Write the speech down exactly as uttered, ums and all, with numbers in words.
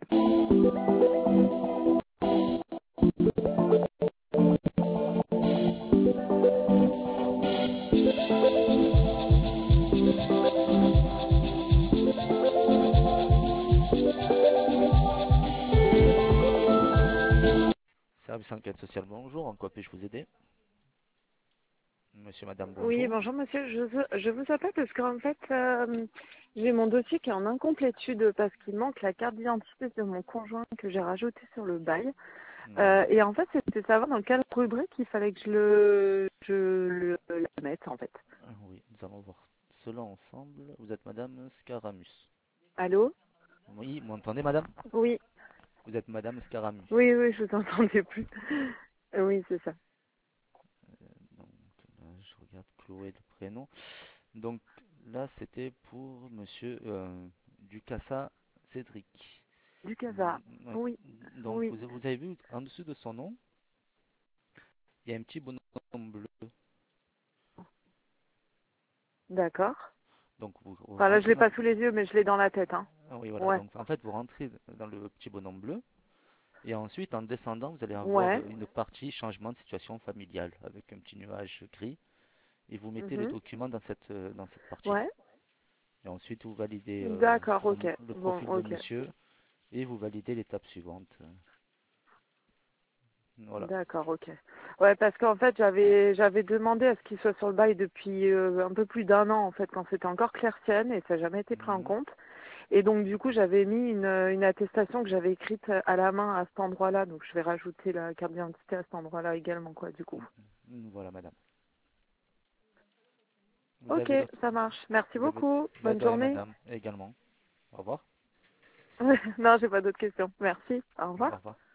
Service enquête sociale, bonjour. En quoi puis-je vous aider? Monsieur, madame, Oui, bonjour. bonjour monsieur. Je, vous- je vous appelle parce qu'en fait, euh, j'ai mon dossier qui est en incomplétude parce qu'il manque la carte d'identité de mon conjoint que j'ai rajouté sur le bail. Euh, Oui. et en fait, c'était de savoir dans quelle rubrique il fallait que je le, je le la mette en fait. Ah oui, nous allons voir cela ensemble. Vous êtes madame Scaramus. Allô? Oui, vous m'entendez, madame? Oui, Vous êtes madame Scaramus. oui, oui, je vous entendais plus. Oui, c'est ça. Donc là, je regarde Chloé le prénom. Donc là, c'était pour monsieur euh, Ducassa Cédric. Du Mm, Casa. oui. Oui, Donc oui, vous, vous avez vu en dessous de son nom, il y a un petit bonhomme bleu. d'accord. Donc vous, vous Enfin là, je rentrez l'ai dans... pas sous les yeux, mais je l'ai dans la tête, hein. Ah oui, voilà. Ouais, Donc en fait, vous rentrez dans le petit bonhomme bleu. Et ensuite, en descendant, vous allez avoir ouais. une partie changement de situation familiale avec un petit nuage gris. Et vous mettez les Mhm. documents dans cette, euh, dans cette partie. Ouais. Et ensuite, vous validez euh, D'accord, le, ok. le Bon, profil de ok. monsieur et vous validez l'étape suivante. Voilà. D'accord, ok. Ouais, parce qu'en fait, j'avais j'avais demandé à ce qu'il soit sur le bail depuis euh, un peu plus d'un an, en fait, quand c'était encore Claircienne, et ça n'a jamais été pris en Mhm. compte. Et donc, du coup, j'avais mis une, une attestation que j'avais écrite à la main à cet endroit-là, donc je vais rajouter la carte d'identité à cet endroit-là également, quoi, du coup. Mhm. Voilà, madame. Vous Ok, avez d'autres... ça marche. Merci Vous avez... beaucoup. Bah, Bonne de rien, journée. madame, également. Au revoir. Non, j'ai pas d'autres questions. Merci. Au Au revoir. revoir.